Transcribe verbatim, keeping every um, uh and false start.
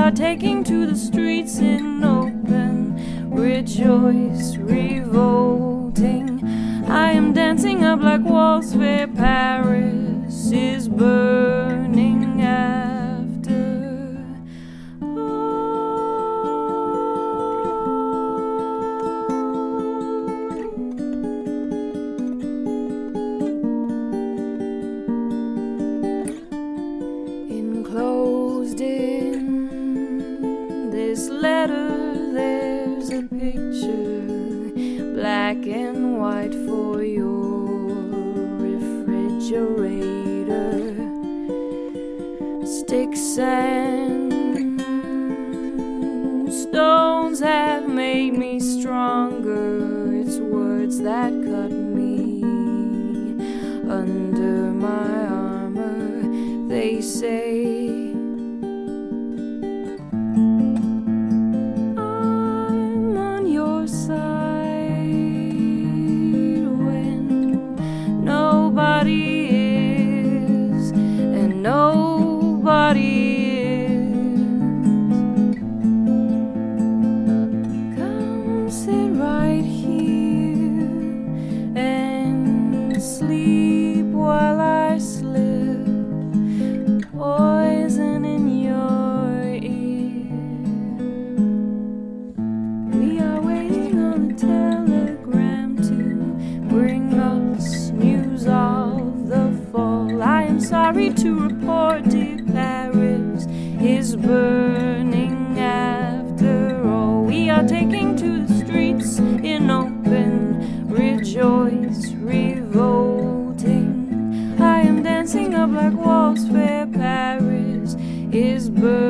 are taking to the streets in open rejoice, revolting. I am dancing up like walls where Paris is burning after. Enclosed in this letter, there's a picture, black and white, for your refrigerator. Sticks and stones have made me stronger. It's words that cut me under my armor. They say I'm on your side when nobody is, and nobody is. Come sit right here and sleep while I slip poison in your ear. We are waiting on a telegram to bring us news of the fall. I am sorry to report, dear Paris is burning after all. We are taking to the streets in open rejoice, revolting. I am dancing up like walls where Paris is burning.